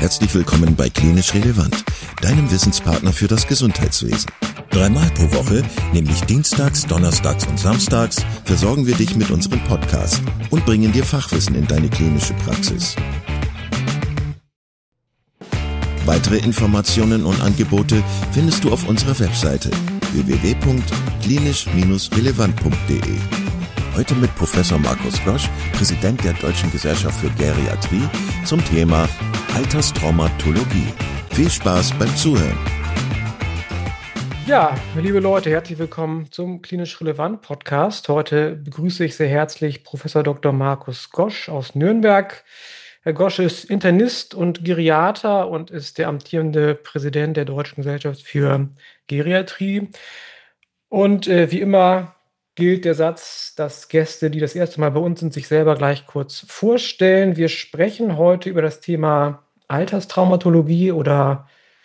Herzlich willkommen bei Klinisch Relevant, deinem Wissenspartner für das Gesundheitswesen. 3-mal pro Woche, nämlich dienstags, donnerstags und samstags, versorgen wir dich mit unserem Podcast und bringen dir Fachwissen in deine klinische Praxis. Weitere Informationen und Angebote findest du auf unserer Webseite www.klinisch-relevant.de. Heute mit Professor Markus Gosch, Präsident der Deutschen Gesellschaft für Geriatrie, zum Thema Alterstraumatologie. Viel Spaß beim Zuhören. Ja, liebe Leute, herzlich willkommen zum Klinisch Relevant Podcast. Heute begrüße ich sehr herzlich Professor Dr. Markus Gosch aus Nürnberg. Herr Gosch ist Internist und Geriater und ist der amtierende Präsident der Deutschen Gesellschaft für Geriatrie. Und wie immer gilt der Satz, dass Gäste, die das erste Mal bei uns sind, sich selber gleich kurz vorstellen. Wir sprechen heute über das Thema Alterstraumatologie oder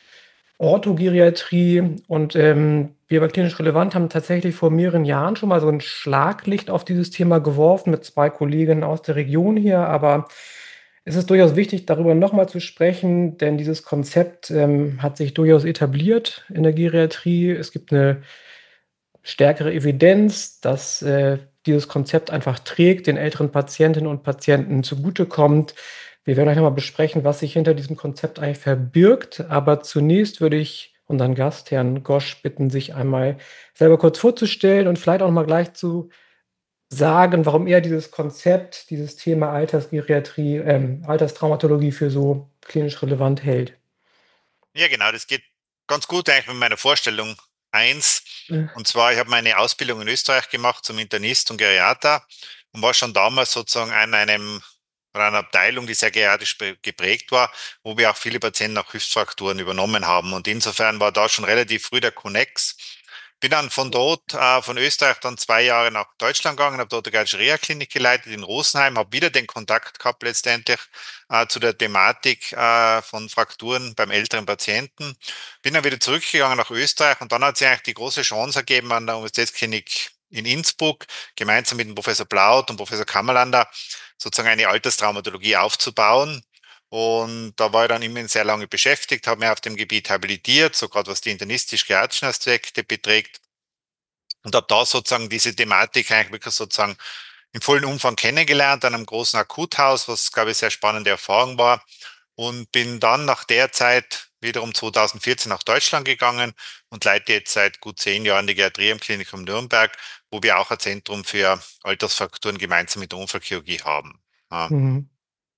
Orthogeriatrie und wir bei Klinisch Relevant haben tatsächlich vor mehreren Jahren schon mal so ein Schlaglicht auf dieses Thema geworfen mit 2 Kolleginnen aus der Region hier, aber es ist durchaus wichtig, darüber nochmal zu sprechen, denn dieses Konzept hat sich durchaus etabliert in der Geriatrie. Es gibt eine stärkere Evidenz, dass dieses Konzept einfach trägt, den älteren Patientinnen und Patienten zugutekommt. Wir werden euch nochmal besprechen, was sich hinter diesem Konzept eigentlich verbirgt. Aber zunächst würde ich unseren Gast, Herrn Gosch, bitten, sich einmal selber kurz vorzustellen und vielleicht auch noch mal gleich zu sagen, warum er dieses Konzept, dieses Thema Altersgeriatrie, Alterstraumatologie für so klinisch relevant hält. Ja, genau, das geht ganz gut eigentlich mit meiner Vorstellung 1. Mhm. Und zwar, ich habe meine Ausbildung in Österreich gemacht zum Internist und Geriater und war schon damals sozusagen an einer Abteilung, die sehr geriatrisch geprägt war, wo wir auch viele Patienten nach Hüftfrakturen übernommen haben. Und insofern war da schon relativ früh der Connex. Bin dann von dort, von Österreich, dann 2 Jahre nach Deutschland gegangen, habe dort die Geriatrische Reha-Klinik geleitet in Rosenheim, habe wieder den Kontakt gehabt letztendlich zu der Thematik von Frakturen beim älteren Patienten. Bin dann wieder zurückgegangen nach Österreich und dann hat sich eigentlich die große Chance ergeben, an der Universitätsklinik in Innsbruck gemeinsam mit dem Professor Blaut und Professor Kammerlander sozusagen eine Alterstraumatologie aufzubauen. Und da war ich dann immer sehr lange beschäftigt, habe mich auf dem Gebiet habilitiert, so gerade was die internistisch-geriatrischen Aspekte beträgt. Und habe da sozusagen diese Thematik eigentlich wirklich sozusagen im vollen Umfang kennengelernt, an einem großen Akuthaus, was, glaube ich, sehr spannende Erfahrung war. Und bin dann nach der Zeit wiederum 2014 nach Deutschland gegangen und leite jetzt seit gut 10 Jahren die Geriatrie im Klinikum Nürnberg, wo wir auch ein Zentrum für Altersfrakturen gemeinsam mit der Unfallchirurgie haben. Ja. Mhm.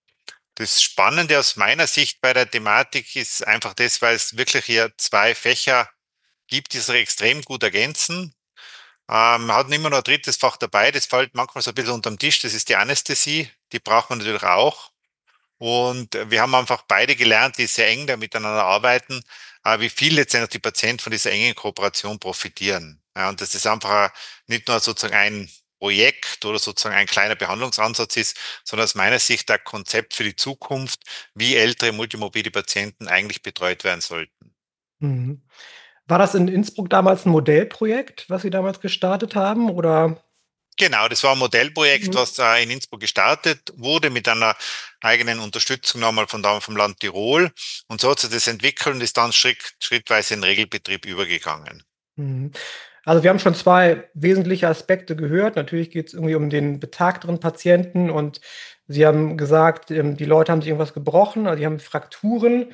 Das Spannende aus meiner Sicht bei der Thematik ist einfach das, weil es wirklich hier 2 Fächer gibt, die sich extrem gut ergänzen. Man hat immer noch ein drittes Fach dabei, das fällt manchmal so ein bisschen unterm Tisch, das ist die Anästhesie, die braucht man natürlich auch. Und wir haben einfach beide gelernt, die sehr eng da miteinander arbeiten, wie viel letztendlich die Patienten von dieser engen Kooperation profitieren. Ja, und das ist einfach nicht nur sozusagen ein Projekt oder sozusagen ein kleiner Behandlungsansatz ist, sondern aus meiner Sicht ein Konzept für die Zukunft, wie ältere multimobile Patienten eigentlich betreut werden sollten. Mhm. War das in Innsbruck damals ein Modellprojekt, was Sie damals gestartet haben, oder? Genau, das war ein Modellprojekt, Mhm. was in Innsbruck gestartet wurde mit einer eigenen Unterstützung nochmal vom Land Tirol. Und so hat sich das entwickelt und ist dann schrittweise in den Regelbetrieb übergegangen. Mhm. Also, wir haben schon 2 wesentliche Aspekte gehört. Natürlich geht es irgendwie um den betagteren Patienten und Sie haben gesagt, die Leute haben sich irgendwas gebrochen, also, die haben Frakturen.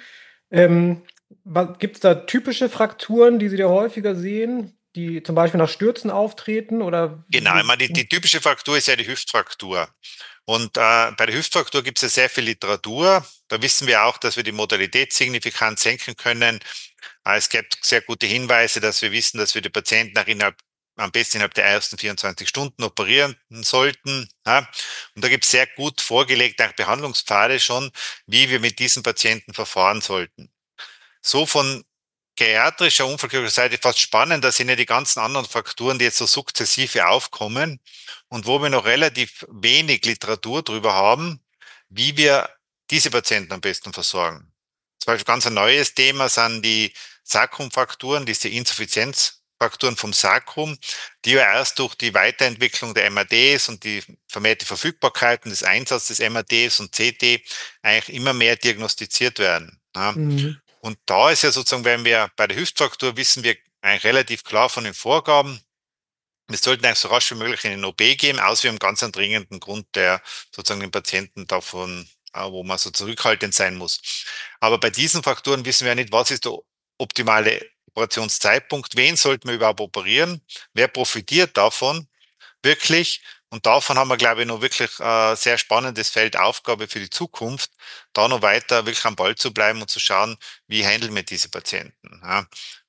Gibt es da typische Frakturen, die Sie da häufiger sehen, die zum Beispiel nach Stürzen auftreten oder Genau, ich wie? meine, die typische Fraktur ist ja die Hüftfraktur. Und bei der Hüftfraktur gibt es ja sehr viel Literatur. Da wissen wir auch, dass wir die Modalität signifikant senken können. Es gibt sehr gute Hinweise, dass wir wissen, dass wir die Patienten am besten innerhalb der ersten 24 Stunden operieren sollten. Ja. Und da gibt es sehr gut vorgelegte Behandlungspfade schon, wie wir mit diesen Patienten verfahren sollten. So von geriatrischer unfallchirurgischer Seite fast spannend, dass sind ja die ganzen anderen Frakturen, die jetzt so sukzessive aufkommen und wo wir noch relativ wenig Literatur drüber haben, wie wir diese Patienten am besten versorgen. Zum Beispiel ganz ein neues Thema sind die Sakrumfrakturen, diese Insuffizienzfrakturen vom Sakrum, die ja erst durch die Weiterentwicklung der MRTs und die vermehrte Verfügbarkeit und des Einsatzes des MRTs und CT eigentlich immer mehr diagnostiziert werden. Ja. Mhm. Und da ist ja sozusagen, wenn wir bei der Hüftfraktur wissen wir eigentlich relativ klar von den Vorgaben, wir sollten eigentlich so rasch wie möglich in den OP gehen, außer wir haben ganz einen dringenden Grund, der sozusagen den Patienten davon, wo man so zurückhaltend sein muss. Aber bei diesen Faktoren wissen wir ja nicht, was ist der optimale Operationszeitpunkt, wen sollten wir überhaupt operieren, wer profitiert davon wirklich. Und davon haben wir, glaube ich, noch wirklich sehr spannendes Feld Aufgabe für die Zukunft, da noch weiter wirklich am Ball zu bleiben und zu schauen, wie handeln wir diese Patienten. Ja.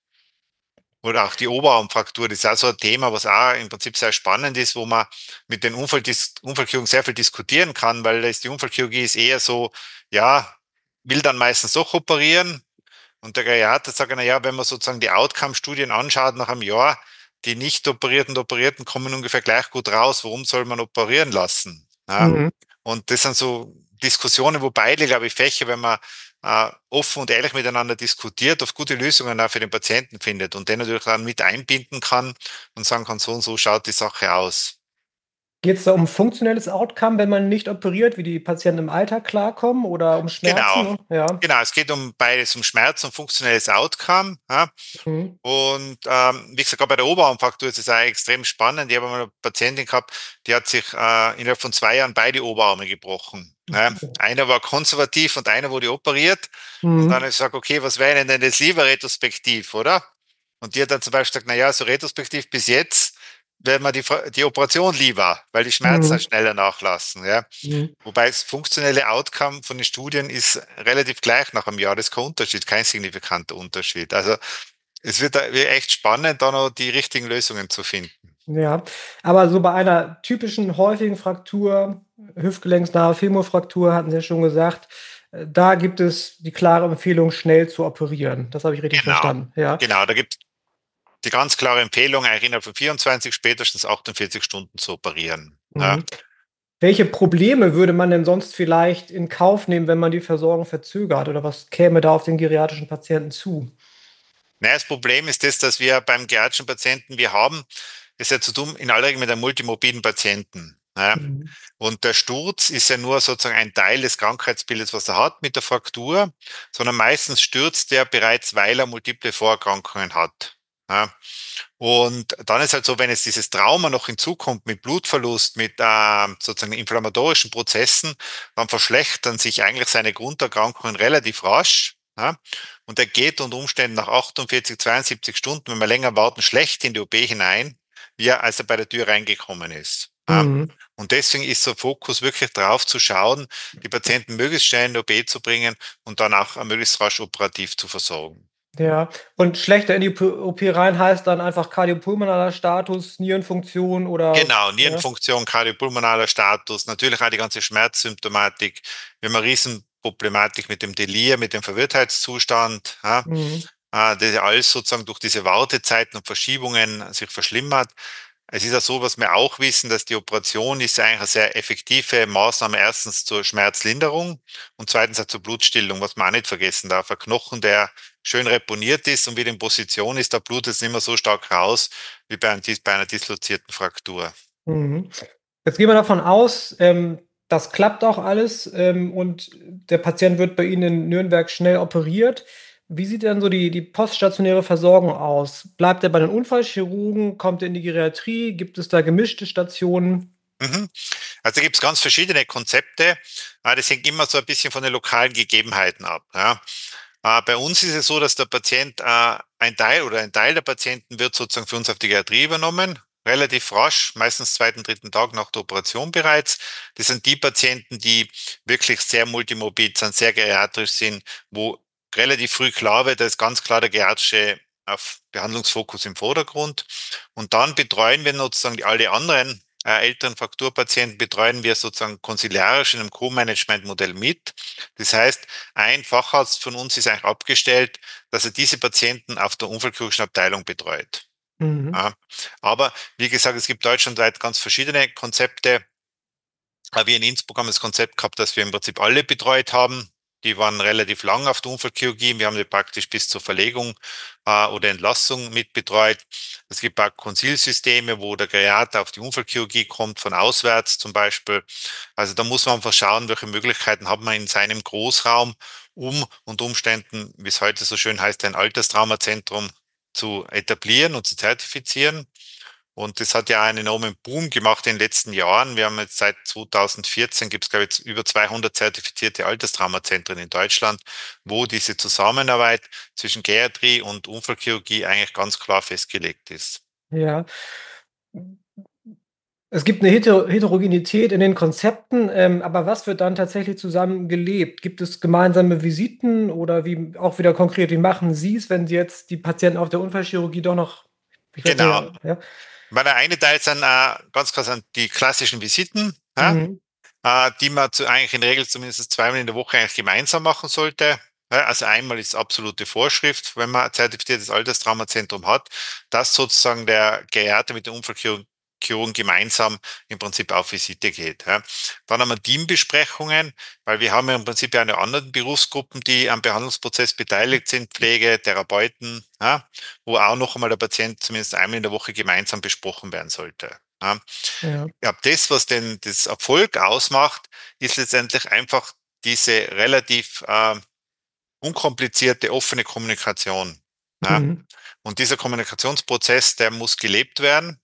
Oder auch die Oberarmfraktur, das ist auch so ein Thema, was auch im Prinzip sehr spannend ist, wo man mit den Unfallchirurgen sehr viel diskutieren kann, weil die Unfallchirurgie ist eher so, ja, will dann meistens doch operieren. Und der Geriater sagt, na ja, wenn man sozusagen die Outcome-Studien anschaut nach einem Jahr, die nicht operierten und Operierten kommen ungefähr gleich gut raus. Warum soll man operieren lassen? Ja? Mhm. Und das sind so Diskussionen, wo beide, glaube ich, Fächer, wenn man offen und ehrlich miteinander diskutiert, auf gute Lösungen auch für den Patienten findet und den natürlich dann mit einbinden kann und sagen kann, so und so schaut die Sache aus. Geht es da um funktionelles Outcome, wenn man nicht operiert, wie die Patienten im Alltag klarkommen oder um Genau, Schmerzen? Ja. genau. Es geht um beides, um Schmerz und funktionelles Outcome. Ja. Mhm. Und wie gesagt, gerade bei der Oberarmfraktur ist es auch extrem spannend. Ich habe mal eine Patientin gehabt, die hat sich innerhalb von 2 Jahren beide Oberarme gebrochen. Ja. Einer war konservativ und einer wurde operiert. Und dann Mhm. habe ich gesagt, okay, was wäre Ihnen denn das lieber retrospektiv, oder? Und die hat dann zum Beispiel gesagt, naja, so retrospektiv bis jetzt wäre mir die Operation lieber, weil die Schmerzen halt Mhm. schneller nachlassen. Ja. Mhm. Wobei das funktionelle Outcome von den Studien ist relativ gleich nach einem Jahr. Das ist kein Unterschied, kein signifikanter Unterschied. Also es wird echt spannend, da noch die richtigen Lösungen zu finden. Ja, aber so bei einer typischen häufigen Fraktur, hüftgelenksnahe Femurfraktur, hatten Sie ja schon gesagt, da gibt es die klare Empfehlung, schnell zu operieren. Das habe ich richtig Genau, verstanden, ja. genau. Da gibt es die ganz klare Empfehlung, eigentlich innerhalb von 24, spätestens 48 Stunden zu operieren. Ja. Mhm. Welche Probleme würde man denn sonst vielleicht in Kauf nehmen, wenn man die Versorgung verzögert oder was käme da auf den geriatrischen Patienten zu? Naja, das Problem ist das, dass wir beim geriatrischen Patienten, wir haben es ja zu tun in aller Regel mit einem multimorbiden Patienten. Ja. Mhm. Und der Sturz ist ja nur sozusagen ein Teil des Krankheitsbildes, was er hat mit der Fraktur, sondern meistens stürzt er bereits, weil er multiple Vorerkrankungen hat. Ja. Und dann ist halt so, wenn jetzt dieses Trauma noch hinzukommt mit Blutverlust, mit sozusagen inflammatorischen Prozessen, dann verschlechtern sich eigentlich seine Grunderkrankungen relativ rasch. Ja? Und er geht unter Umständen nach 48, 72 Stunden, wenn wir länger warten, schlecht in die OP hinein, wie er, als er bei der Tür reingekommen ist. Ja? Mhm. Und deswegen ist der Fokus wirklich darauf zu schauen, die Patienten möglichst schnell in die OP zu bringen und dann auch möglichst rasch operativ zu versorgen. Ja, und schlechter in die OP rein heißt dann einfach kardiopulmonaler Status, Nierenfunktion oder Genau, ja? Nierenfunktion, kardiopulmonaler Status, natürlich auch die ganze Schmerzsymptomatik. Wir haben eine Riesenproblematik mit dem Delir, mit dem Verwirrtheitszustand. Ja, Mhm. das ja alles sozusagen durch diese Wartezeiten und Verschiebungen sich verschlimmert. Es ist ja so, was wir auch wissen, dass die Operation ist ja eigentlich eine sehr effektive Maßnahme, erstens zur Schmerzlinderung und zweitens auch zur Blutstillung, was man auch nicht vergessen darf. Ein Knochen, der schön reponiert ist und wieder in Position ist, da blutet es nicht mehr so stark raus wie bei einer dislozierten Fraktur. Mhm. Jetzt gehen wir davon aus, das klappt auch alles, und der Patient wird bei Ihnen in Nürnberg schnell operiert. Wie sieht denn so die poststationäre Versorgung aus? Bleibt er bei den Unfallchirurgen? Kommt er in die Geriatrie? Gibt es da gemischte Stationen? Mhm. Also gibt es ganz verschiedene Konzepte. Das hängt immer so ein bisschen von den lokalen Gegebenheiten ab. Ja. Bei uns ist es so, dass der Patient ein Teil der Patienten wird sozusagen für uns auf die Geriatrie übernommen, relativ rasch, meistens zweiten, dritten Tag nach der Operation bereits. Das sind die Patienten, die wirklich sehr multimorbid sind, sehr geriatrisch sind, wo relativ früh klar wird, da ist ganz klar der geriatrische Behandlungsfokus im Vordergrund. Und dann betreuen wir sozusagen alle anderen älteren Frakturpatienten betreuen wir sozusagen konsiliarisch in einem Co-Management-Modell mit. Das heißt, ein Facharzt von uns ist eigentlich abgestellt, dass er diese Patienten auf der unfallchirurgischen Abteilung betreut. Mhm. Ja. Aber wie gesagt, es gibt deutschlandweit ganz verschiedene Konzepte. Wir in Innsbruck haben das Konzept gehabt, dass wir im Prinzip alle betreut haben. Die waren relativ lang auf der Unfallchirurgie. Wir haben die praktisch bis zur Verlegung oder Entlassung mitbetreut. Es gibt auch Konsilsysteme, wo der Geriater auf die Unfallchirurgie kommt, von auswärts zum Beispiel. Also da muss man einfach schauen, welche Möglichkeiten hat man in seinem Großraum. um unter Umständen, wie es heute so schön heißt, ein Alterstraumazentrum zu etablieren und zu zertifizieren. Und das hat ja einen enormen Boom gemacht in den letzten Jahren. Wir haben jetzt seit 2014 gibt es, glaube ich, jetzt über 200 zertifizierte Alterstraumazentren in Deutschland, wo diese Zusammenarbeit zwischen Geriatrie und Unfallchirurgie eigentlich ganz klar festgelegt ist. Ja. Es gibt eine Heterogenität in den Konzepten, aber was wird dann tatsächlich zusammen gelebt? Gibt es gemeinsame Visiten oder wie auch wieder konkret, wie machen Sie es, wenn Sie jetzt die Patienten auf der Unfallchirurgie doch noch, ich weiß nicht, Genau. ja? Weil der eine Teil sind ganz klar sind die klassischen Visiten, ja, Mhm. die man eigentlich in der Regel zumindest zweimal in der Woche eigentlich gemeinsam machen sollte. Ja, also einmal ist absolute Vorschrift, wenn man ein zertifiziertes Alterstraumazentrum hat, dass sozusagen der Geriater mit dem Unfallchirurgen gemeinsam im Prinzip auf Visite geht. Ja. Dann haben wir Teambesprechungen, weil wir haben ja im Prinzip ja eine anderen Berufsgruppen, die am Behandlungsprozess beteiligt sind, Pflege, Therapeuten, ja, wo auch noch einmal der Patient zumindest einmal in der Woche gemeinsam besprochen werden sollte. Ja. Ja. Ja, das, was denn das Erfolg ausmacht, ist letztendlich einfach diese relativ unkomplizierte, offene Kommunikation. Ja. Mhm. Und dieser Kommunikationsprozess, der muss gelebt werden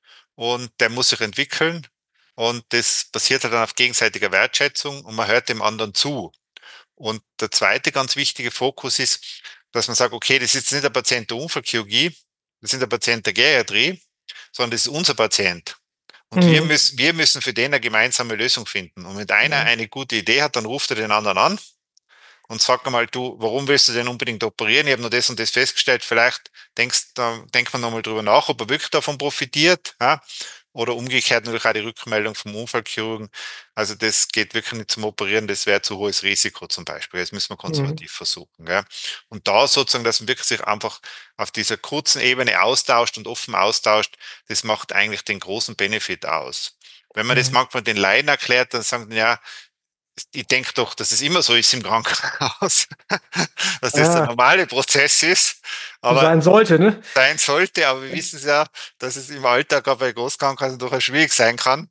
und der muss sich entwickeln. Und das basiert halt dann auf gegenseitiger Wertschätzung und man hört dem anderen zu. Und der zweite ganz wichtige Fokus ist, dass man sagt, okay, das ist jetzt nicht der Patient der Unfallchirurgie, das ist nicht der Patient der Geriatrie, sondern das ist unser Patient. Und Mhm. wir müssen für den eine gemeinsame Lösung finden. Und wenn einer Ja. eine gute Idee hat, dann ruft er den anderen an und sagt einmal, du, warum willst du denn unbedingt operieren? Ich habe nur das und das festgestellt. Vielleicht denkt man nochmal drüber nach, ob er wirklich davon profitiert. Ja? Oder umgekehrt natürlich auch die Rückmeldung vom Unfallchirurgen. Also das geht wirklich nicht zum Operieren, das wäre zu hohes Risiko zum Beispiel. Das müssen wir Mhm. konservativ versuchen. Gell? Und da sozusagen, dass man wirklich sich einfach auf dieser kurzen Ebene austauscht und offen austauscht, das macht eigentlich den großen Benefit aus. Wenn man das Ja. manchmal den Laien erklärt, dann sagen die, ja, ich denke doch, dass es immer so ist im Krankenhaus, dass das der Ja, normale Prozess ist, so aber sein sollte, ne? sein sollte. Aber wir wissen es ja, dass es im Alltag auch bei Großkrankenhäusern durchaus schwierig sein kann.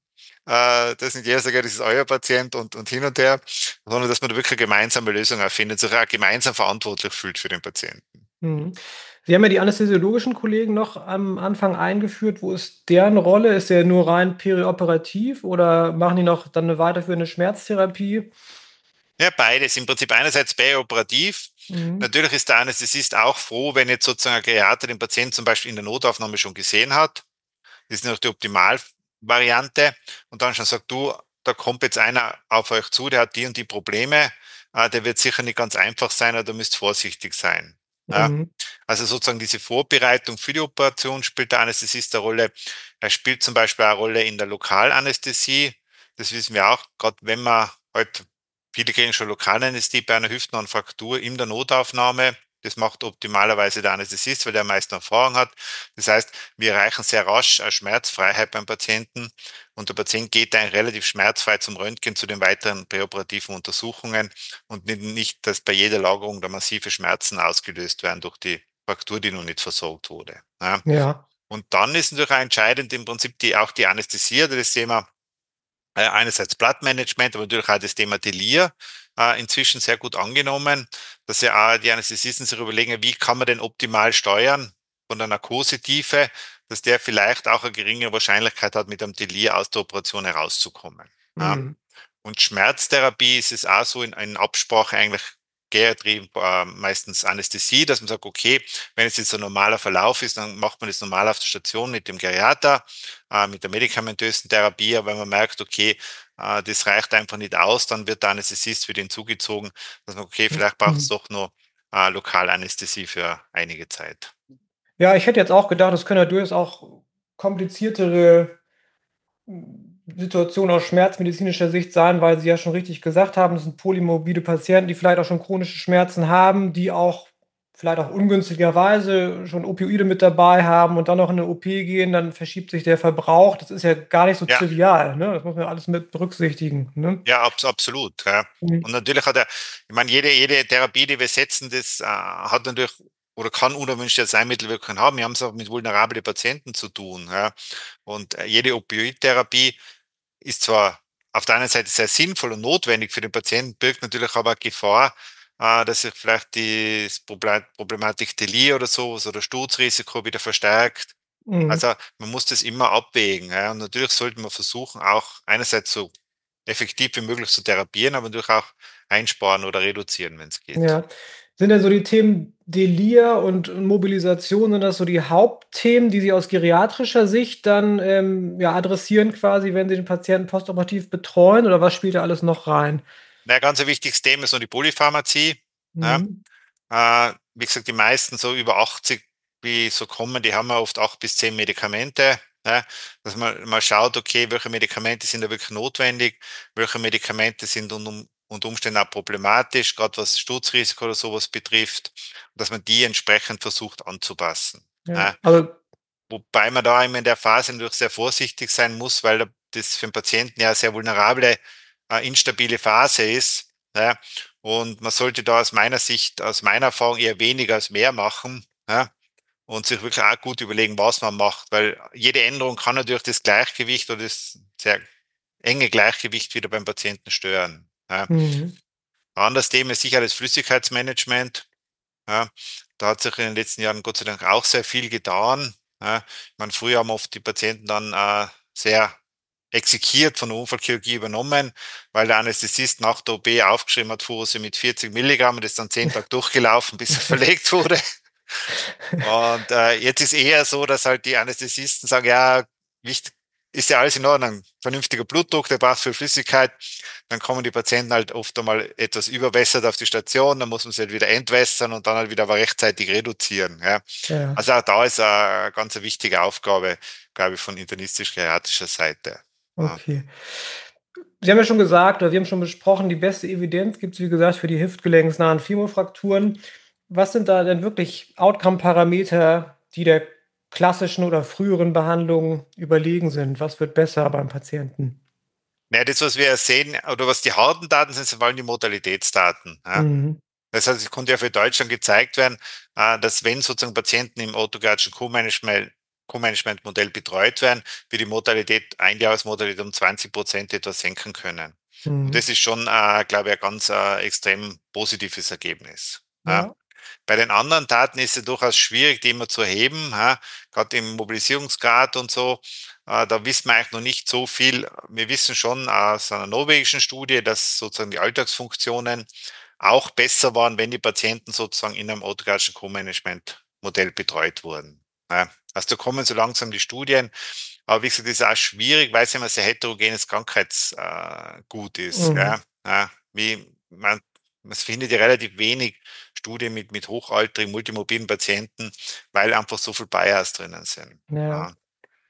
Dass nicht jeder sagt, ja, das ist euer Patient und hin und her, sondern dass man da wirklich eine gemeinsame Lösung erfindet, sich auch gemeinsam verantwortlich fühlt für den Patienten. Mhm. Sie haben ja die anästhesiologischen Kollegen noch am Anfang eingeführt. Wo ist deren Rolle? Ist der nur rein perioperativ oder machen die noch dann eine weiterführende Schmerztherapie? Ja, beides. Im Prinzip einerseits operativ. Mhm. Natürlich ist der Anästhesist auch froh, wenn jetzt sozusagen ein Geriater den Patienten zum Beispiel in der Notaufnahme schon gesehen hat. Das ist noch die Optimalvariante. Und dann schon sagt, du, da kommt jetzt einer auf euch zu, der hat die und die Probleme. Der wird sicher nicht ganz einfach sein, oder ihr müsst vorsichtig sein. Ja? Mhm. Also sozusagen diese Vorbereitung für die Operation spielt der Anästhesist eine Rolle. Er spielt zum Beispiel eine Rolle in der Lokalanästhesie. Das wissen wir auch, gerade wenn man halt, viele kriegen schon Lokalanästhesie bei einer Hüftnahfraktur in der Notaufnahme. Das macht optimalerweise der Anästhesist, weil der am meisten Erfahrung hat. Das heißt, wir erreichen sehr rasch eine Schmerzfreiheit beim Patienten und der Patient geht dann relativ schmerzfrei zum Röntgen, zu den weiteren präoperativen Untersuchungen und nicht, dass bei jeder Lagerung da massive Schmerzen ausgelöst werden durch die Fraktur, die noch nicht versorgt wurde. Ja. Ja. Und dann ist natürlich auch entscheidend im Prinzip auch die Anästhesie oder das Thema einerseits Blattmanagement, aber natürlich auch das Thema Delir inzwischen sehr gut angenommen, dass ja auch die Anästhesisten sich überlegen, wie kann man denn optimal steuern von der Narkosetiefe, dass der vielleicht auch eine geringere Wahrscheinlichkeit hat, mit einem Delir aus der Operation herauszukommen. Ja. Mhm. Und Schmerztherapie ist es auch so in Absprache eigentlich Geriatrie, meistens Anästhesie, dass man sagt, okay, wenn es jetzt ein normaler Verlauf ist, dann macht man das normal auf der Station mit dem Geriater, mit der medikamentösen Therapie, aber wenn man merkt, okay, das reicht einfach nicht aus, dann wird der Anästhesist für den zugezogen, dass man, okay, vielleicht braucht es Mhm. doch nur Lokalanästhesie für einige Zeit. Ja, ich hätte jetzt auch gedacht, es können ja durchaus auch kompliziertere Situationen aus schmerzmedizinischer Sicht sein, weil Sie ja schon richtig gesagt haben, das sind polymorbide Patienten, die vielleicht auch schon chronische Schmerzen haben, die auch vielleicht auch ungünstigerweise schon Opioide mit dabei haben und dann noch in 'ne OP gehen, dann verschiebt sich der Verbrauch. Das ist ja gar nicht so Ja, trivial, ne? Das muss man alles mit berücksichtigen, ne? ja, absolut. Ja. Mhm. Und natürlich hat er, ich meine, jede Therapie, die wir setzen, das hat natürlich oder kann unerwünschte Arzneimittelwirkungen haben. Wir haben es auch mit vulnerablen Patienten zu tun. Ja. Und jede Opioidtherapie ist zwar auf der einen Seite sehr sinnvoll und notwendig für den Patienten, birgt natürlich aber Gefahr, dass sich vielleicht die Problematik Delir oder so, also das Sturzrisiko wieder verstärkt. Mhm. Also man muss das immer abwägen. Ja. Und natürlich sollte man versuchen, auch einerseits so effektiv wie möglich zu therapieren, aber natürlich auch einsparen oder reduzieren, wenn es geht. Ja. Sind denn so die Themen Delir und Mobilisation, sind das so die Hauptthemen, die Sie aus geriatrischer Sicht dann, ja, adressieren quasi, wenn Sie den Patienten postoperativ betreuen oder was spielt da alles noch rein? Na, ganz ein wichtiges Thema ist noch die Polypharmazie. Ja. Mhm. Wie gesagt, die meisten so über 80, die so kommen, die haben ja oft 8 bis 10 Medikamente. Ja, dass man mal schaut, okay, welche Medikamente sind da wirklich notwendig, welche Medikamente sind unter Umständen auch problematisch, gerade was Sturzrisiko oder sowas betrifft, dass man die entsprechend versucht anzupassen. Ja, Ja, also wobei man da immer in der Phase natürlich sehr vorsichtig sein muss, weil das für den Patienten ja eine sehr vulnerable, instabile Phase ist. Ja, und man sollte da aus meiner Sicht, aus meiner Erfahrung eher weniger als mehr machen. Ja, und sich wirklich auch gut überlegen, was man macht, weil jede Änderung kann natürlich das Gleichgewicht oder das sehr enge Gleichgewicht wieder beim Patienten stören. Ja. mhm. Ein anderes Thema ist sicher das Flüssigkeitsmanagement. Ja, da hat sich in den letzten Jahren Gott sei Dank auch sehr viel getan. Ja, ich meine, früher haben oft die Patienten dann sehr exekiert von der Unfallchirurgie übernommen, weil der Anästhesist nach der OP aufgeschrieben hat, Furosemid 40 Milligramm und ist dann 10 Tage durchgelaufen, bis er verlegt wurde. Und jetzt ist eher so, dass halt die Anästhesisten sagen, ja, wichtig, ist ja alles in Ordnung, vernünftiger Blutdruck, der braucht viel Flüssigkeit, dann kommen die Patienten halt oft einmal etwas überwässert auf die Station, dann muss man sie halt wieder entwässern und dann halt wieder aber rechtzeitig reduzieren. Ja. Ja, Also auch da ist eine ganz wichtige Aufgabe, glaube ich, von internistisch-geriatrischer Seite. Ja. okay. Sie haben ja schon gesagt oder wir haben schon besprochen, die beste Evidenz gibt es, wie gesagt, für die hüftgelenksnahen Femurfrakturen. Was sind da denn wirklich Outcome-Parameter, die der klassischen oder früheren Behandlung überlegen sind? Was wird besser beim Patienten? Ja, das, was wir sehen, oder was die harten Daten sind, sind vor allem die Modalitätsdaten. Ja. Mhm. Das heißt, es konnte ja für Deutschland gezeigt werden, dass wenn sozusagen Patienten im orthogadischen Co-Management-Modell betreut werden, wir die Mortalität, Einjahresmortalität um 20% etwas senken können. Und Mhm. das ist schon, glaube ich, ein ganz extrem positives Ergebnis. Ja. Ja. Bei den anderen Daten ist es durchaus schwierig, die immer zu erheben, ja, gerade im Mobilisierungsgrad und so. Da wissen wir eigentlich noch nicht so viel. Wir wissen schon aus einer norwegischen Studie, dass sozusagen die Alltagsfunktionen auch besser waren, wenn die Patienten sozusagen in einem autogatischen Co-Management-Modell betreut wurden. Ja, also da kommen so langsam die Studien. Aber wie gesagt, das ist auch schwierig, weil es immer ein sehr heterogenes Krankheitsgut ist. Mhm. Ja, ja, man findet ja relativ wenig Studien mit hochaltrigen, multimobilen Patienten, weil einfach so viel Bias drinnen sind. Ja. Ja.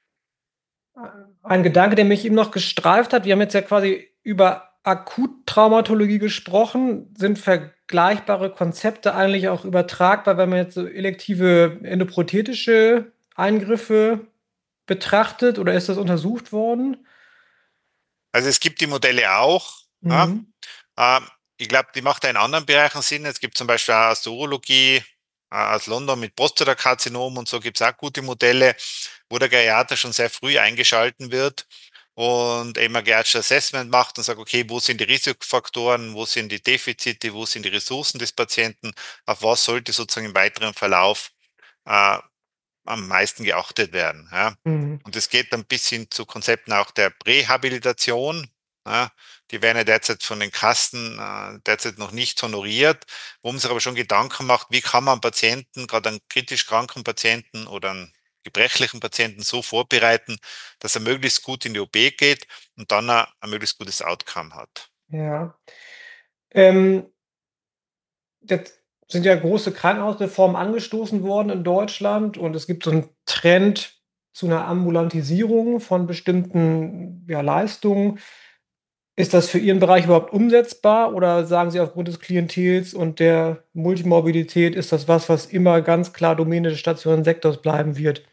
Ein Gedanke, der mich eben noch gestreift hat, wir haben jetzt ja quasi über Akuttraumatologie gesprochen. Sind vergleichbare Konzepte eigentlich auch übertragbar, wenn man jetzt so elektive endoprothetische Eingriffe betrachtet oder ist das untersucht worden? Also es gibt die Modelle auch. Ja. Mhm. Ich glaube, die macht auch in anderen Bereichen Sinn. Es gibt zum Beispiel auch aus der Urologie, aus London mit Prostatakarzinom und so gibt es auch gute Modelle, wo der Geriater schon sehr früh eingeschalten wird und eben ein geriatrisches Assessment macht und sagt, okay, wo sind die Risikofaktoren, wo sind die Defizite, wo sind die Ressourcen des Patienten, auf was sollte sozusagen im weiteren Verlauf äh, am meisten geachtet werden. Ja. Mhm. Und es geht dann bis hin zu Konzepten auch der Prähabilitation. Ja. Die werden ja derzeit von den Kassen derzeit noch nicht honoriert, wo man sich aber schon Gedanken macht, wie kann man Patienten, gerade einen kritisch kranken Patienten oder einen gebrechlichen Patienten so vorbereiten, dass er möglichst gut in die OP geht und dann ein möglichst gutes Outcome hat. Ja. Ähm, Jetzt sind ja große Krankenhausreformen angestoßen worden in Deutschland und es gibt so 'n Trend zu 'ner Ambulantisierung von bestimmten, ja, Leistungen. Ist das für Ihren Bereich überhaupt umsetzbar oder sagen Sie aufgrund des Klientels und der Multimorbidität ist das was, was immer ganz klar Domäne des stationären Sektors bleiben wird?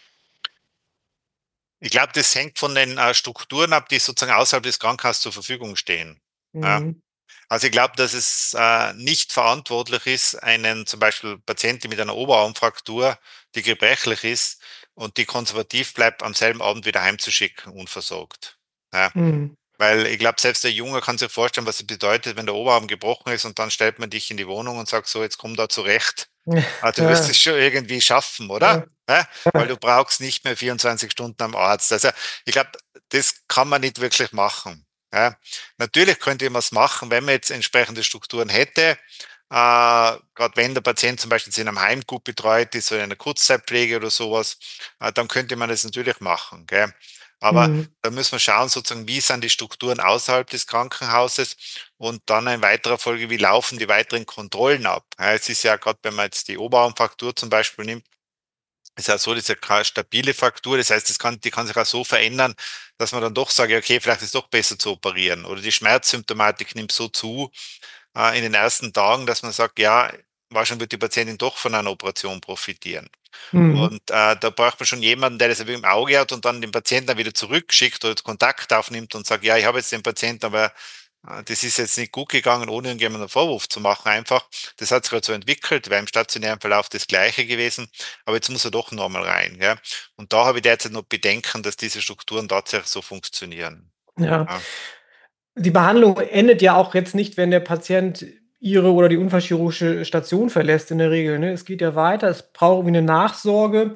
Ich glaube, das hängt von den Strukturen ab, die sozusagen außerhalb des Krankenhauses zur Verfügung stehen. Ja. Mhm. Also ich glaube, dass es nicht verantwortlich ist, einen zum Beispiel Patienten mit einer Oberarmfraktur, die gebrechlich ist und die konservativ bleibt, am selben Abend wieder heimzuschicken, unversorgt. Ja. Mhm. Weil ich glaube, selbst der Junge kann sich vorstellen, was es bedeutet, wenn der Oberarm gebrochen ist und dann stellt man dich in die Wohnung und sagt so, jetzt komm da zurecht. Du wirst es Ja, schon irgendwie schaffen, oder? ja, Ja? Weil du ja. brauchst nicht mehr 24 Stunden am Arzt. Also ich glaube, das kann man nicht wirklich machen. Ja? Natürlich könnte man es machen, wenn man jetzt entsprechende Strukturen hätte. Gerade wenn der Patient zum Beispiel in einem Heim gut betreut ist oder in einer Kurzzeitpflege oder sowas, dann könnte man das natürlich machen. Gell? Aber Mhm. da müssen wir schauen, sozusagen, wie sind die Strukturen außerhalb des Krankenhauses und dann in weiterer Folge, wie laufen die weiteren Kontrollen ab. Ja, es ist ja gerade, wenn man jetzt die Oberarmfraktur zum Beispiel nimmt, ist ja so, das ist ja keine stabile Fraktur. Das heißt, die kann sich auch so verändern, dass man dann doch sagt, okay, vielleicht ist es doch besser zu operieren. Oder die Schmerzsymptomatik nimmt so zu in den ersten Tagen, dass man sagt, ja, wahrscheinlich wird die Patientin doch von einer Operation profitieren. Mhm. Und da braucht man schon jemanden, der das irgendwie im Auge hat und dann den Patienten dann wieder zurückschickt oder Kontakt aufnimmt und sagt, ja, ich habe jetzt den Patienten, aber das ist jetzt nicht gut gegangen, ohne irgendjemanden einen Vorwurf zu machen. Einfach, das hat sich gerade so entwickelt, wäre im stationären Verlauf das Gleiche gewesen, aber jetzt muss er doch nochmal rein. Ja? Und da habe ich derzeit noch Bedenken, dass diese Strukturen tatsächlich so funktionieren. Ja. Ja, Die Behandlung endet ja auch jetzt nicht, wenn der Patient Ihre oder die unfallchirurgische Station verlässt in der Regel, ne? Es geht ja weiter, es braucht irgendwie 'ne Nachsorge.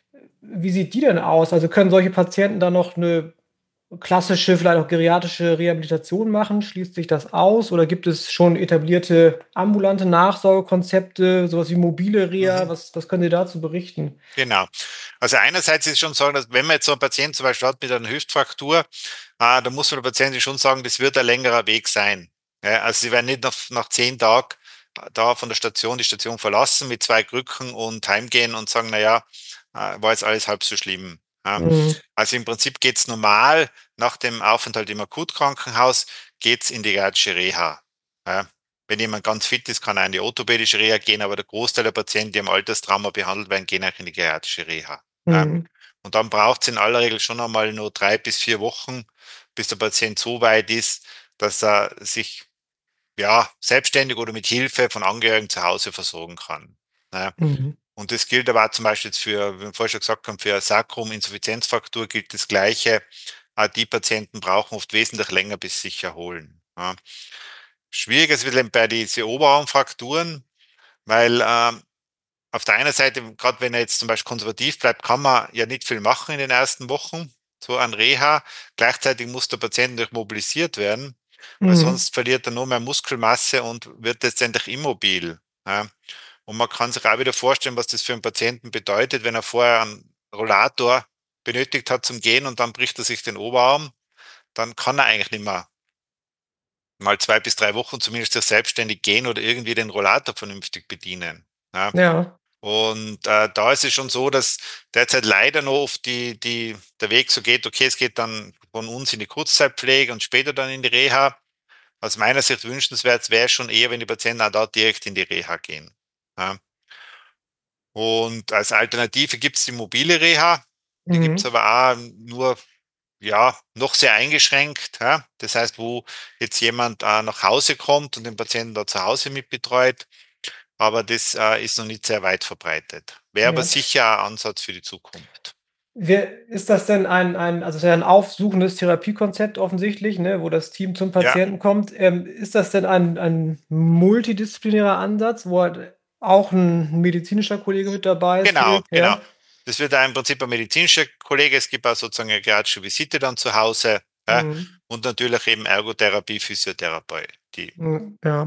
Wie sieht die denn aus? Also, können solche Patienten dann noch 'ne klassische, vielleicht auch geriatrische Rehabilitation machen? Schließt sich das aus oder gibt es schon etablierte ambulante Nachsorgekonzepte, so was wie mobile Reha? mhm. Was können Sie dazu berichten? Genau. Also einerseits ist schon so, dass wenn man jetzt so einen Patienten zum Beispiel hat mit einer Hüftfraktur, da muss man der Patientin schon sagen, das wird ein längerer Weg sein. Ja, also sie werden nicht nach 10 Tagen da von der Station die Station verlassen mit 2 Krücken und heimgehen und sagen, naja, war jetzt alles halb so schlimm. Ja. Mhm. Also im Prinzip geht's normal nach dem Aufenthalt im Akutkrankenhaus, geht's in die geriatrische Reha. Ja. Wenn jemand ganz fit ist, kann er in die orthopädische Reha gehen, aber der Großteil der Patienten, die im Alterstrauma behandelt werden, gehen auch in die geriatrische Reha. Ja. Mhm. Und dann braucht es in aller Regel schon einmal nur 3 bis 4 Wochen, bis der Patient so weit ist, dass er sich ja selbstständig oder mit Hilfe von Angehörigen zu Hause versorgen kann. Ja. Mhm. Und das gilt aber auch zum Beispiel jetzt für, wie wir vorher schon gesagt haben, für Sacrum-Insuffizienzfraktur gilt das Gleiche. Die Patienten brauchen oft wesentlich länger, bis sie sich erholen. Ja. Schwierig ist es bei diesen Oberarmfrakturen, weil auf der einen Seite, gerade wenn er jetzt zum Beispiel konservativ bleibt, kann man ja nicht viel machen in den ersten Wochen, so an Reha. Gleichzeitig muss der Patient natürlich mobilisiert werden, weil Mhm. sonst verliert er nur mehr Muskelmasse und wird letztendlich immobil. Ja. Und man kann sich auch wieder vorstellen, was das für einen Patienten bedeutet, wenn er vorher einen Rollator benötigt hat zum Gehen und dann bricht er sich den Oberarm, dann kann er eigentlich nicht mehr mal 2 bis 3 Wochen zumindest sich selbstständig gehen oder irgendwie den Rollator vernünftig bedienen. Ja. Ja. Und da ist es schon so, dass derzeit leider noch oft der Weg so geht, okay, es geht dann von uns in die Kurzzeitpflege und später dann in die Reha. Aus meiner Sicht wünschenswert wäre schon eher, wenn die Patienten auch da direkt in die Reha gehen. Ja. Und als Alternative gibt es die mobile Reha. Die gibt es Mhm. aber auch nur ja, noch sehr eingeschränkt. Ja. Das heißt, wo jetzt jemand nach Hause kommt und den Patienten da zu Hause mitbetreut, aber das ist noch nicht sehr weit verbreitet. Wäre aber Ja. sicher ein Ansatz für die Zukunft. Ist das denn also, es ist ja 'n aufsuchendes Therapiekonzept offensichtlich, ne, wo das Team zum Ja, Patienten kommt. Ist das denn ein multidisziplinärer Ansatz, wo halt auch 'n medizinischer Kollege mit dabei ist genau, vielleicht? genau. Ja? Das wird da im Prinzip ein medizinischer Kollege. Es gibt auch sozusagen eine geriatrische Visite dann zu Hause. Ja, Mhm. und natürlich eben Ergotherapie, Physiotherapie. Ja.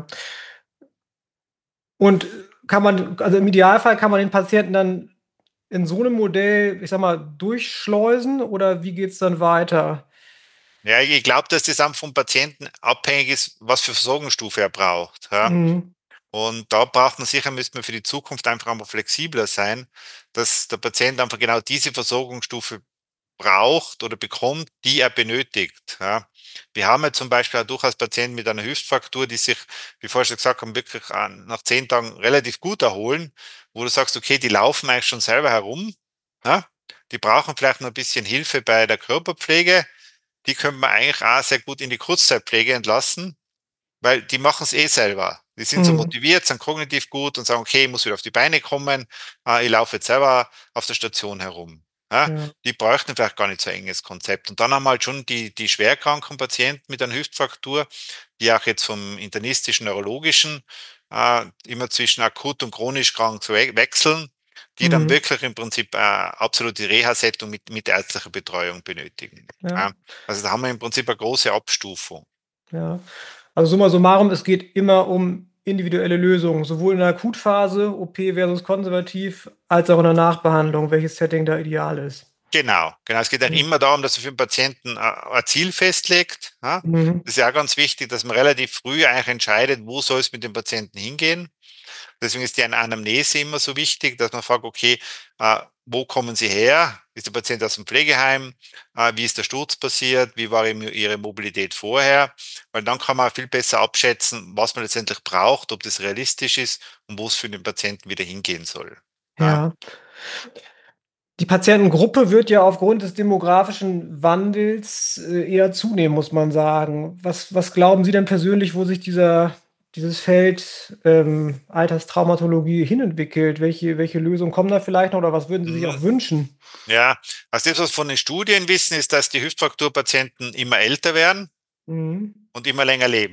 Und kann man also, im Idealfall kann man den Patienten dann in so 'nem Modell, ich sage mal, durchschleusen oder wie geht's dann weiter? Ja, ich glaube, dass das einfach vom Patienten abhängig ist, was für Versorgungsstufe er braucht. Ja. Mhm. Und da braucht man sicher, müsste man für die Zukunft einfach einmal flexibler sein, dass der Patient einfach genau diese Versorgungsstufe braucht oder bekommt, die er benötigt. Ja. Wir haben ja zum Beispiel auch durchaus Patienten mit einer Hüftfraktur, die sich, wie vorher schon gesagt haben, wirklich nach 10 Tagen relativ gut erholen, wo du sagst, okay, die laufen eigentlich schon selber herum. Ja. Die brauchen vielleicht noch ein bisschen Hilfe bei der Körperpflege. Die könnte man eigentlich auch sehr gut in die Kurzzeitpflege entlassen, weil die machen es eh selber. Die sind so Mhm. motiviert, sind kognitiv gut und sagen, okay, ich muss wieder auf die Beine kommen, ich laufe jetzt selber auf der Station herum. Ja, Ja. die bräuchten vielleicht gar nicht so ein enges Konzept. Und dann haben wir halt schon die schwerkranken Patienten mit einer Hüftfraktur, die auch jetzt vom internistischen, neurologischen immer zwischen akut und chronisch krank zu wechseln, die dann Mhm. wirklich im Prinzip absolute Reha-Settung mit ärztlicher Betreuung benötigen. Ja. Ja, also da haben wir im Prinzip eine große Abstufung. Ja. Also summa summarum, es geht immer um individuelle Lösungen, sowohl in der Akutphase, OP versus konservativ, als auch in der Nachbehandlung, welches Setting da ideal ist. Genau, genau. Es geht auch Mhm. immer darum, dass man für den Patienten ein Ziel festlegt. Ja? Mhm. Das ist ja auch ganz wichtig, dass man relativ früh eigentlich entscheidet, wo soll es mit dem Patienten hingehen. Deswegen ist die Anamnese immer so wichtig, dass man fragt, okay, wo kommen Sie her? Ist der Patient aus dem Pflegeheim? Wie ist der Sturz passiert? Wie war Ihre Mobilität vorher? Weil dann kann man viel besser abschätzen, was man letztendlich braucht, ob das realistisch ist und wo es für den Patienten wieder hingehen soll. Ja? Ja. Die Patientengruppe wird ja aufgrund des demografischen Wandels, eher zunehmen, muss man sagen. Was glauben Sie denn persönlich, wo sich dieses Feld, Alterstraumatologie hinentwickelt? Welche Lösungen kommen da vielleicht noch oder was würden Sie sich Mhm. auch wünschen? Ja, also das, was wir von den Studien wissen, ist, dass die Hüftfrakturpatienten immer älter werden Mhm. und immer länger leben.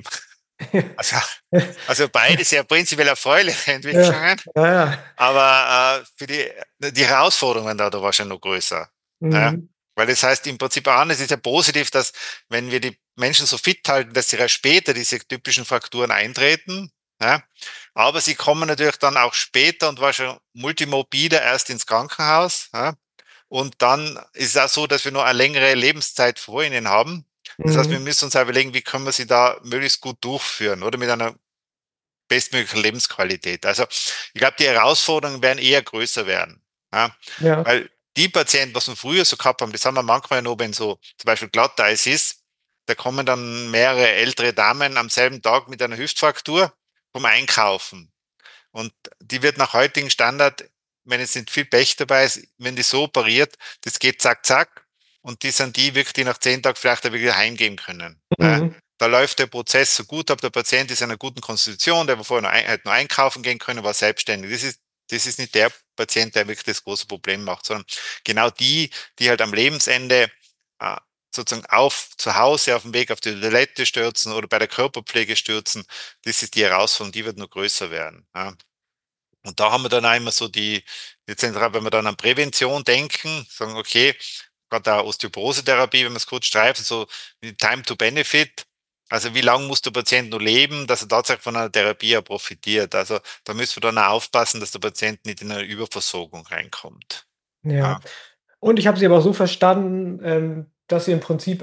Also, also beide sehr prinzipiell erfreuliche Ja, Entwicklungen, ja, ja. aber für die Herausforderungen da wahrscheinlich noch größer. Ja? Mhm. Weil das heißt im Prinzip an, es ist ja positiv, dass wenn wir die Menschen so fit halten, dass sie erst später diese typischen Frakturen eintreten. Ja? Aber sie kommen natürlich dann auch später und wahrscheinlich multimorbider erst ins Krankenhaus. Ja? Und dann ist es auch so, dass wir noch eine längere Lebenszeit vor ihnen haben. Das heißt, wir Mhm. müssen uns auch überlegen, wie können wir sie da möglichst gut durchführen oder mit einer bestmöglichen Lebensqualität. Also ich glaube, die Herausforderungen werden eher größer werden. Ja? Ja. Weil die Patienten, was wir früher so gehabt haben, das haben wir manchmal nur, wenn so zum Beispiel Glatteis ist, da kommen dann mehrere ältere Damen am selben Tag mit einer Hüftfraktur vom Einkaufen. Und die wird nach heutigem Standard, wenn es nicht viel Pech dabei ist, wenn die so operiert, das geht zack, zack. Und die sind die wirklich, die nach 10 Tagen vielleicht auch wieder heimgehen können. Ja. Mhm. Da läuft der Prozess so gut ab, der Patient ist in einer guten Konstitution, der war vorher hätte nur einkaufen gehen können, war selbstständig. Das ist nicht der Patient, der wirklich das große Problem macht, sondern genau die halt am Lebensende äh, sozusagen zu Hause auf dem Weg auf die Toilette stürzen oder bei der Körperpflege stürzen, das ist die Herausforderung, die wird nur größer werden. Ja. Und da haben wir dann auch immer so jetzt wenn wir dann an Prävention denken, sagen, okay, gerade auch Osteoporose-Therapie, wenn man es kurz streifen, so die Time to Benefit, also wie lange muss der Patient nur leben, dass er tatsächlich von einer Therapie ja profitiert. Also da müssen wir dann auch aufpassen, dass der Patient nicht in eine Überversorgung reinkommt. Ja. Ja. Und ich habe Sie aber auch so verstanden, dass Sie im Prinzip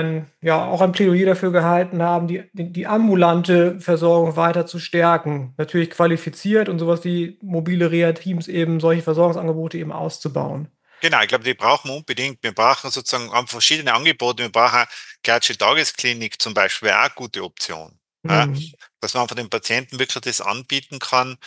ein Plädoyer dafür gehalten haben, die ambulante Versorgung weiter zu stärken. Natürlich qualifiziert und sowas wie mobile Reha-Teams eben solche Versorgungsangebote eben auszubauen. Genau, ich glaube, die brauchen wir unbedingt. Wir brauchen sozusagen haben verschiedene Angebote. Wir brauchen eine Gleiche Tagesklinik zum Beispiel, wäre auch eine gute Option. Ja, Mhm. dass man von dem Patienten wirklich das anbieten kann,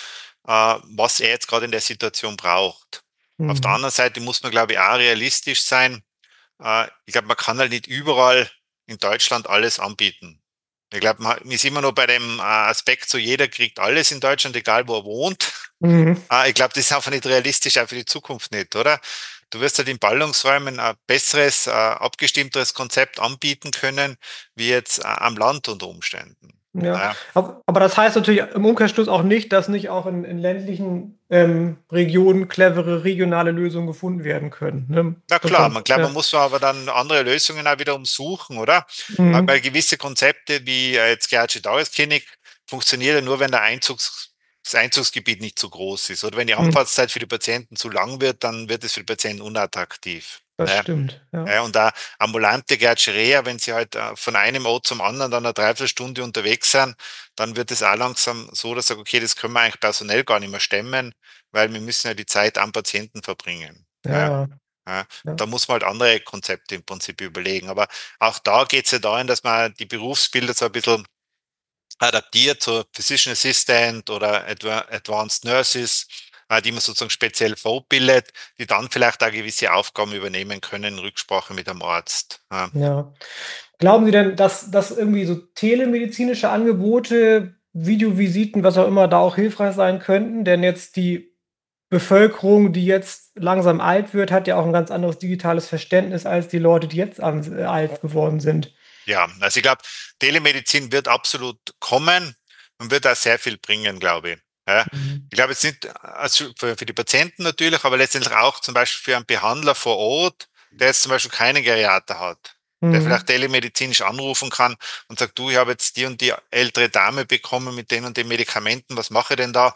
was er jetzt gerade in der Situation braucht. Auf der Mhm. anderen Seite muss man, glaube ich, auch realistisch sein. Ich glaube, man kann halt nicht überall in Deutschland alles anbieten. Ich glaube, man ist immer noch bei dem Aspekt, so jeder kriegt alles in Deutschland, egal wo er wohnt. Mhm. Ich glaube, das ist einfach nicht realistisch, auch für die Zukunft nicht, oder? Du wirst halt in Ballungsräumen ein besseres, abgestimmteres Konzept anbieten können, wie jetzt am Land unter Umständen. Ja, Ja, aber das heißt natürlich im Umkehrschluss auch nicht, dass nicht auch in ländlichen, Regionen clevere regionale Lösungen gefunden werden können, ne? na Dass klar, man man glaube, man ja. muss aber dann andere Lösungen auch wiederum suchen, oder? Weil Mhm. gewisse Konzepte wie jetzt Gerhard Tagesklinik funktioniert ja nur, wenn das Einzugsgebiet nicht zu groß ist. Oder wenn die Mhm. Anfahrtszeit für die Patienten zu lang wird, dann wird es für die Patienten unattraktiv. Das Ja. stimmt, ja. Ja, und da ambulante Gärtscherea, wenn sie halt von einem Ort zum anderen dann eine Dreiviertelstunde unterwegs sind, dann wird es auch langsam so, dass ich sage, okay, das können wir eigentlich personell gar nicht mehr stemmen, weil wir müssen ja die Zeit am Patienten verbringen. Ja, Ja, ja. Und ja. da muss man halt andere Konzepte im Prinzip überlegen. Aber auch da geht es ja dahin, dass man die Berufsbilder so ein bisschen adaptiert, so Physician Assistant oder Advanced Nurses, die man sozusagen speziell fortbildet, die dann vielleicht auch gewisse Aufgaben übernehmen können in Rücksprache mit dem Arzt. Ja. Ja. Glauben Sie denn, dass irgendwie so telemedizinische Angebote, Videovisiten, was auch immer, da auch hilfreich sein könnten? Denn jetzt die Bevölkerung, die jetzt langsam alt wird, hat ja auch ein ganz anderes digitales Verständnis als die Leute, die jetzt alt geworden sind. Ja, also ich glaube, Telemedizin wird absolut kommen und wird auch sehr viel bringen, glaube ich. Ja. Ich glaube jetzt nicht also für die Patienten natürlich, aber letztendlich auch zum Beispiel für einen Behandler vor Ort, der jetzt zum Beispiel keinen Geriater hat, der vielleicht telemedizinisch anrufen kann und sagt, du, ich habe jetzt die und die ältere Dame bekommen mit den und den Medikamenten, was mache ich denn da?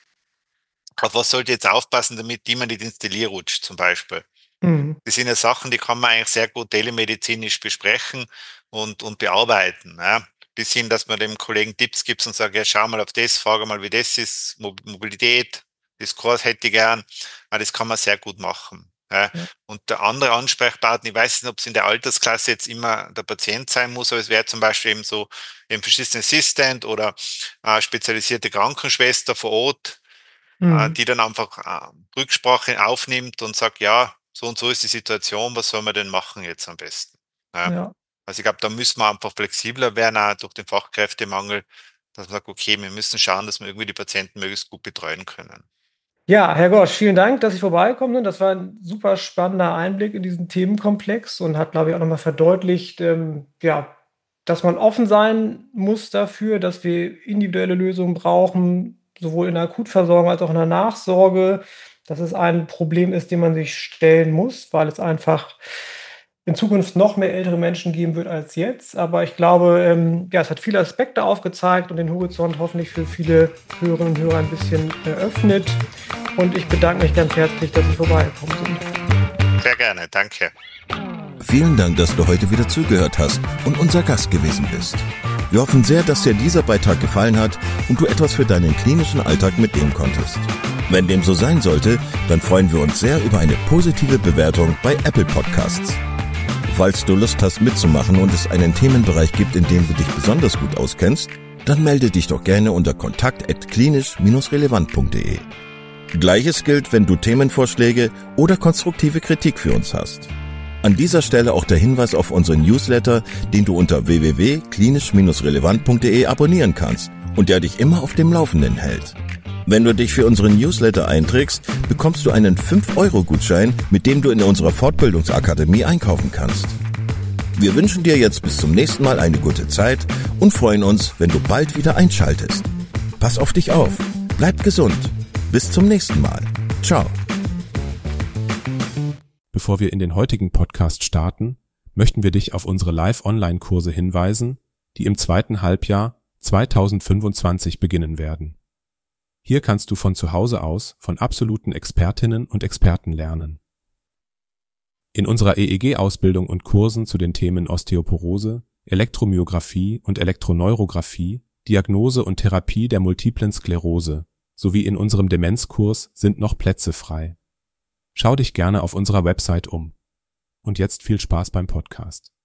Auf was sollte ich jetzt aufpassen, damit die mir nicht ins Delir rutscht, zum Beispiel? Mhm. Das sind ja Sachen, die kann man eigentlich sehr gut telemedizinisch besprechen und bearbeiten. Ja. Bis hin, dass man dem Kollegen Tipps gibt und sagt, ja, schau mal auf das, frage mal, wie das ist, Mobilität, Diskurs hätte ich gern. Ja, das kann man sehr gut machen. Ja. Ja. Und der andere Ansprechpartner, ich weiß nicht, ob es in der Altersklasse jetzt immer der Patient sein muss, aber es wäre zum Beispiel eben so ein Physician Assistant oder spezialisierte Krankenschwester vor Ort, die dann einfach Rücksprache aufnimmt und sagt, ja, so und so ist die Situation, was soll man denn machen jetzt am besten? Ja. Ja. Also ich glaube, da müssen wir einfach flexibler werden, auch durch den Fachkräftemangel, dass man sagt, okay, wir müssen schauen, dass wir irgendwie die Patienten möglichst gut betreuen können. Ja, Herr Gosch, vielen Dank, dass Sie vorbeigekommen sind. Das war ein super spannender Einblick in diesen Themenkomplex und hat, glaube ich, auch nochmal verdeutlicht, ja, dass man offen sein muss dafür, dass wir individuelle Lösungen brauchen, sowohl in der Akutversorgung als auch in der Nachsorge. Dass es ein Problem ist, dem man sich stellen muss, weil es einfach in Zukunft noch mehr ältere Menschen geben wird als jetzt. Aber ich glaube, ja, es hat viele Aspekte aufgezeigt und den Horizont hoffentlich für viele Hörerinnen und Hörer ein bisschen eröffnet. Und ich bedanke mich ganz herzlich, dass Sie vorbeigekommen sind. Sehr gerne, danke. Vielen Dank, dass du heute wieder zugehört hast und unser Gast gewesen bist. Wir hoffen sehr, dass dir dieser Beitrag gefallen hat und du etwas für deinen klinischen Alltag mitnehmen konntest. Wenn dem so sein sollte, dann freuen wir uns sehr über eine positive Bewertung bei Apple Podcasts. Falls du Lust hast mitzumachen und es einen Themenbereich gibt, in dem du dich besonders gut auskennst, dann melde dich doch gerne unter kontakt@klinisch-relevant.de. Gleiches gilt, wenn du Themenvorschläge oder konstruktive Kritik für uns hast. An dieser Stelle auch der Hinweis auf unseren Newsletter, den du unter www.klinisch-relevant.de abonnieren kannst und der dich immer auf dem Laufenden hält. Wenn du dich für unseren Newsletter einträgst, bekommst du einen 5-Euro-Gutschein, mit dem du in unserer Fortbildungsakademie einkaufen kannst. Wir wünschen dir jetzt bis zum nächsten Mal eine gute Zeit und freuen uns, wenn du bald wieder einschaltest. Pass auf dich auf, bleib gesund. Bis zum nächsten Mal. Ciao. Bevor wir in den heutigen Podcast starten, möchten wir dich auf unsere Live-Online-Kurse hinweisen, die im zweiten Halbjahr 2025 beginnen werden. Hier kannst du von zu Hause aus von absoluten Expertinnen und Experten lernen. In unserer EEG-Ausbildung und Kursen zu den Themen Osteoporose, Elektromyographie und Elektroneurographie, Diagnose und Therapie der multiplen Sklerose sowie in unserem Demenzkurs sind noch Plätze frei. Schau dich gerne auf unserer Website um. Und jetzt viel Spaß beim Podcast.